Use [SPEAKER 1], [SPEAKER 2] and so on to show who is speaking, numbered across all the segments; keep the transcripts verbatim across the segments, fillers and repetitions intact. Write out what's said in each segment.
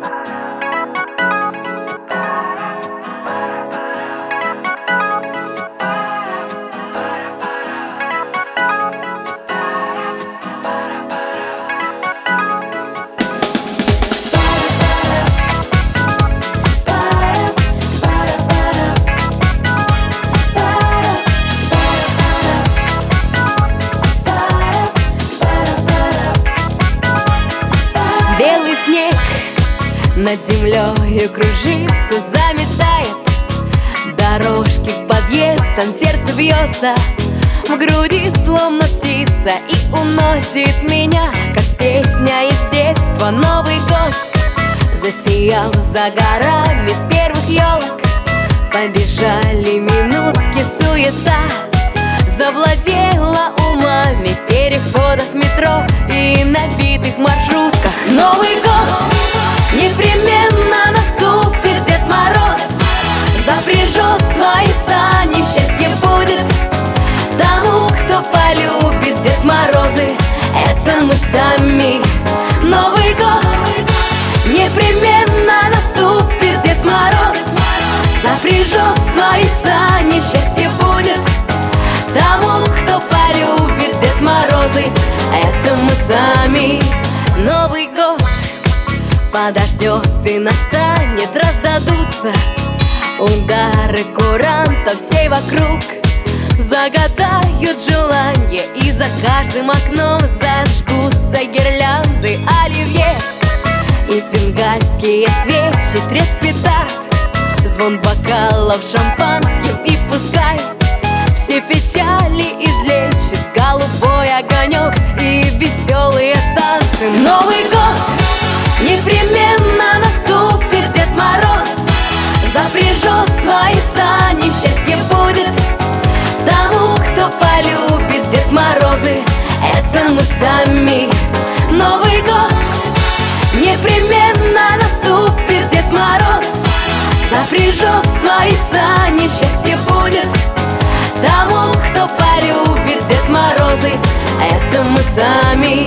[SPEAKER 1] Белый снег над землею кружится, заметает дорожки к подъездам. Сердце бьется в груди, словно птица, и уносит меня, как песня из детства. Новый год засиял за горами, с первых елок побежали минутки. Суета завладела умами в переходах метро и набитых маршрутках. Новый год непременно наступит, Дед Мороз запряжет свои сани. Счастье будет тому, кто полюбит. Дед Морозы — это мы сами. Новый год непременно наступит, Дед Мороз запряжет свои сани. Счастье будет тому, кто полюбит. Дед Морозы — это мы сами. Новый год подождет и настанет, раздадутся удары курантов всей вокруг. Загадают желания, и за каждым окном зажгутся гирлянды. Оливье и бенгальские свечи, треск петард, звон бокалов шампанским. И пускай все печали излечит голубой огонек и веселые танцы. Новый год непременно наступит, Дед Мороз запряжет свои сани. Счастье будет тому, кто полюбит. Дед Морозы — это мы сами. Новый год непременно наступит, Дед Мороз запряжет свои сани. Счастье будет тому, кто полюбит. Дед Морозы — это мы сами.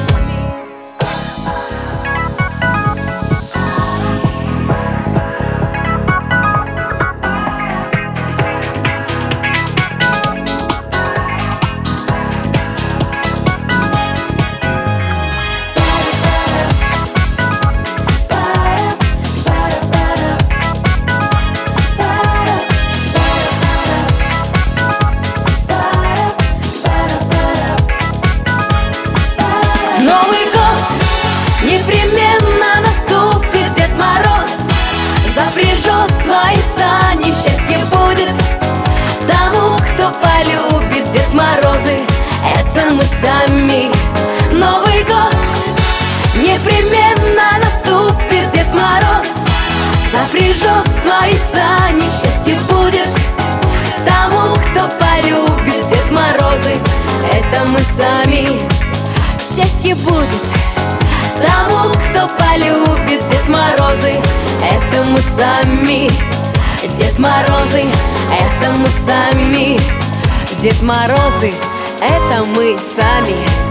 [SPEAKER 2] Новый год непременно наступит, Дед Мороз запряжет свои сани. Счастье будет тому, кто полюбит. Дед Морозы — это мы сами. Новый год непременно наступит, Дед Мороз запряжет свои сани. Счастье будет тому, кто полюбит. Дед Морозы — это мы сами.
[SPEAKER 1] Счастье будет
[SPEAKER 2] тому, кто полюбит. Дед Морозы — это мы сами. Дед Морозы — это мы сами.
[SPEAKER 1] Дед Морозы — это мы сами.